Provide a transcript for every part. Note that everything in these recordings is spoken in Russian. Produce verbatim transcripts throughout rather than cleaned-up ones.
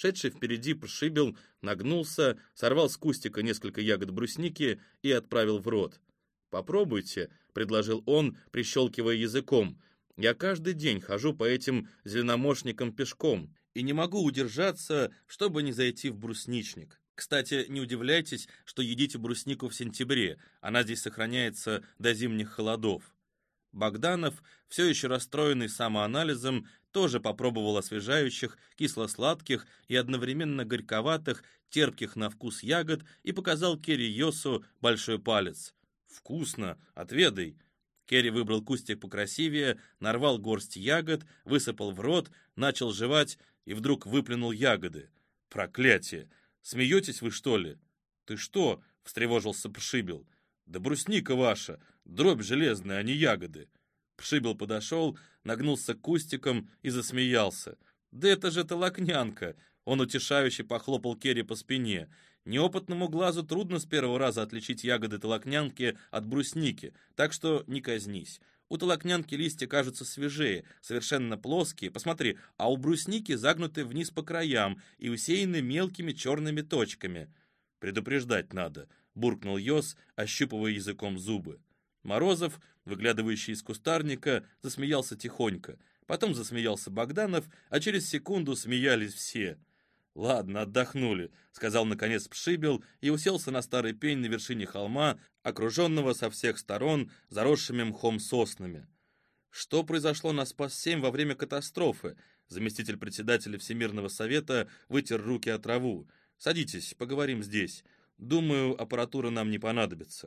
Шедший впереди Пшибел нагнулся, сорвал с кустика несколько ягод брусники и отправил в рот. «Попробуйте», — предложил он, прищелкивая языком. «Я каждый день хожу по этим зеленомошникам пешком и не могу удержаться, чтобы не зайти в брусничник. Кстати, не удивляйтесь, что едите бруснику в сентябре, она здесь сохраняется до зимних холодов». Богданов, все еще расстроенный самоанализом, тоже попробовал освежающих, кисло-сладких и одновременно горьковатых, терпких на вкус ягод и показал Керри Йосу большой палец. «Вкусно! Отведай!» Керри выбрал кустик покрасивее, нарвал горсть ягод, высыпал в рот, начал жевать и вдруг выплюнул ягоды. «Проклятие! Смеетесь вы, что ли?» «Ты что?» — встревожился Пшибел. «Да брусника ваша! Дробь железная, а не ягоды!» Пшибел подошел, нагнулся к кустикам и засмеялся. «Да это же толокнянка!» Он утешающе похлопал Керри по спине. «Неопытному глазу трудно с первого раза отличить ягоды толокнянки от брусники, так что не казнись. У толокнянки листья кажутся свежее, совершенно плоские, посмотри, а у брусники загнуты вниз по краям и усеяны мелкими черными точками». «Предупреждать надо», — буркнул Йос, ощупывая языком зубы. Морозов, выглядывающий из кустарника, засмеялся тихонько. Потом засмеялся Богданов, а через секунду смеялись все. «Ладно, отдохнули», — сказал наконец Пшибел и уселся на старый пень на вершине холма, окруженного со всех сторон заросшими мхом соснами. «Что произошло на Спас-семь во время катастрофы?» Заместитель председателя Всемирного совета вытер руки от траву. «Садитесь, поговорим здесь. Думаю, аппаратура нам не понадобится».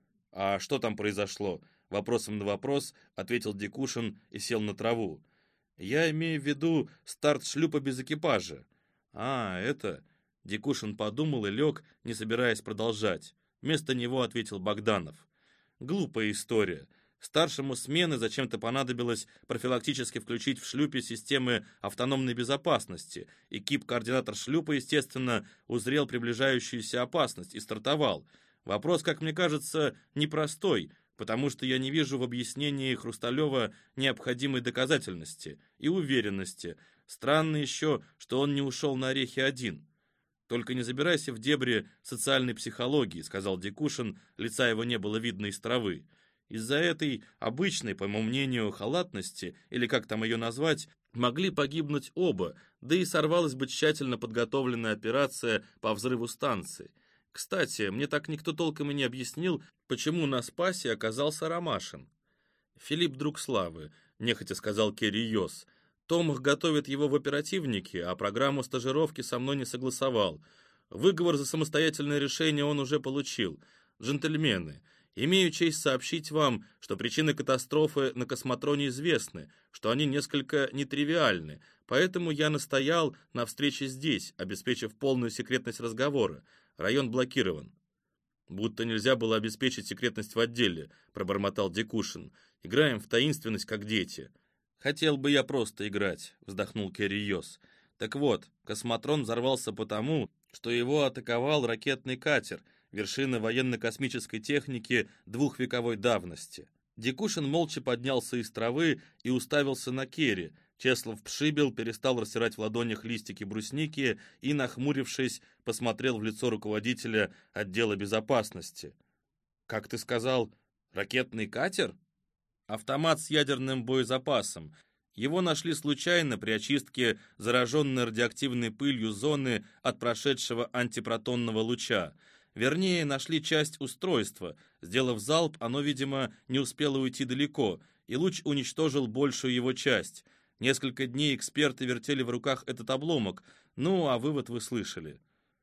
«А что там произошло?» Вопросом на вопрос ответил Дикушин и сел на траву. «Я имею в виду старт шлюпа без экипажа». «А, это...» Дикушин подумал и лег, не собираясь продолжать. Вместо него ответил Богданов. «Глупая история. Старшему смены зачем-то понадобилось профилактически включить в шлюпе системы автономной безопасности, и кип-координатор шлюпа, естественно, узрел приближающуюся опасность и стартовал. Вопрос, как мне кажется, непростой, потому что я не вижу в объяснении Хрусталева необходимой доказательности и уверенности. Странно еще, что он не ушел на орехи один». «Только не забирайся в дебри социальной психологии», — сказал Дикушин, лица его не было видно из травы. «Из-за этой обычной, по моему мнению, халатности, или как там ее назвать, могли погибнуть оба, да и сорвалась бы тщательно подготовленная операция по взрыву станции. Кстати, мне так никто толком и не объяснил, почему на Спасе оказался Ромашин». «Филипп друг славы», — нехотя сказал Керри Йос. «Томах готовит его в оперативнике, а программу стажировки со мной не согласовал. Выговор за самостоятельное решение он уже получил. Джентльмены, имею честь сообщить вам, что причины катастрофы на космотроне известны, что они несколько нетривиальны, поэтому я настоял на встрече здесь, обеспечив полную секретность разговора. Район блокирован». «Будто нельзя было обеспечить секретность в отделе», — пробормотал Дикушин. «Играем в таинственность, как дети». «Хотел бы я просто играть», — вздохнул Керри Йос. «Так вот, космотрон взорвался потому, что его атаковал ракетный катер, вершина военно-космической техники двухвековой давности». Дикушин молча поднялся из травы и уставился на Керри. Чеслов Пшибел перестал растирать в ладонях листики брусники и, нахмурившись, посмотрел в лицо руководителя отдела безопасности. «Как ты сказал, ракетный катер?» «Автомат с ядерным боезапасом. Его нашли случайно при очистке зараженной радиоактивной пылью зоны от прошедшего антипротонного луча. Вернее, нашли часть устройства. Сделав залп, оно, видимо, не успело уйти далеко, и луч уничтожил большую его часть. Несколько дней эксперты вертели в руках этот обломок, ну, а вывод вы слышали».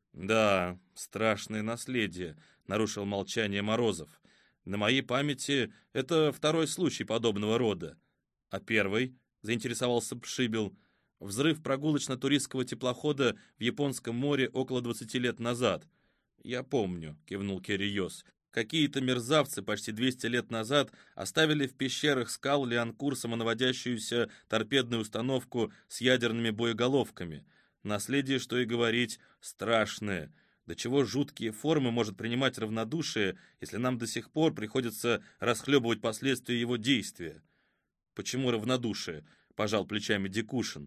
«Да, страшное наследие», — нарушил молчание Морозов. «На моей памяти это второй случай подобного рода». «А первый?» — заинтересовался Пшибел. «Взрыв прогулочно-туристского теплохода в Японском море около двадцати лет назад». «Я помню», — кивнул Керри Йос. «Какие-то мерзавцы почти двести лет назад оставили в пещерах скал Лианкур самонаводящуюся торпедную установку с ядерными боеголовками. Наследие, что и говорить, страшное. До чего жуткие формы может принимать равнодушие, если нам до сих пор приходится расхлебывать последствия его действия?» «Почему равнодушие?» — пожал плечами Дикушин.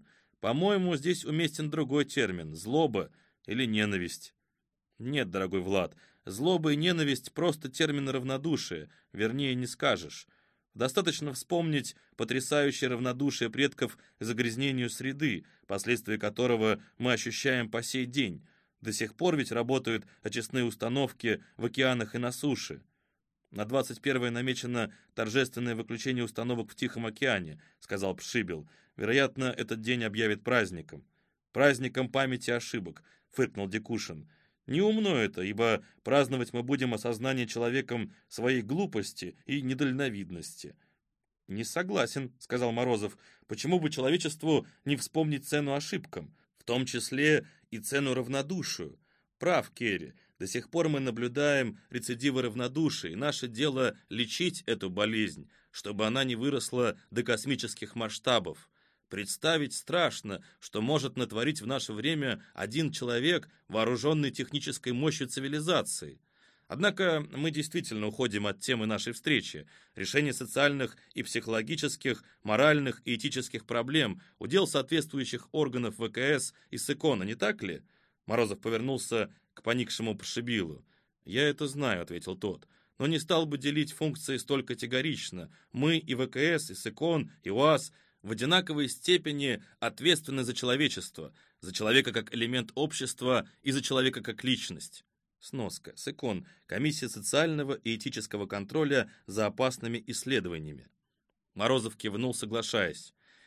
По-моему, здесь уместен другой термин – злоба или ненависть. Нет, дорогой Влад, злоба и ненависть – просто термины равнодушия, вернее, не скажешь. Достаточно вспомнить потрясающее равнодушие предков к загрязнению среды, последствия которого мы ощущаем по сей день. До сих пор ведь работают очистные установки в океанах и на суше. На двадцать первое намечено торжественное выключение установок в Тихом океане, сказал Пшибел. Вероятно, этот день объявят праздником. Праздником памяти ошибок, фыркнул Дикушин. Неумно это, ибо праздновать мы будем осознание человеком своей глупости и недальновидности. «Не согласен», — сказал Морозов. «Почему бы человечеству не вспомнить цену ошибкам, в том числе и цену равнодушию? Прав Керри, до сих пор мы наблюдаем рецидивы равнодушия, и наше дело лечить эту болезнь, чтобы она не выросла до космических масштабов. Представить страшно, что может натворить в наше время один человек, вооруженный технической мощью цивилизации. Однако мы действительно уходим от темы нашей встречи. Решение социальных и психологических, моральных и этических проблем – удел соответствующих органов ВКС и СЭКОНа, не так ли?» Морозов повернулся к поникшему Пшибилу. «Я это знаю», — ответил тот, — «но не стал бы делить функции столь категорично. Мы и ВКС, и СЭКОН, и УАЗ в одинаковой степени ответственны за человечество, за человека как элемент общества и за человека как личность». Сноска. СЭКОН. Комиссия социального и этического контроля за опасными исследованиями. Морозов кивнул, соглашаясь.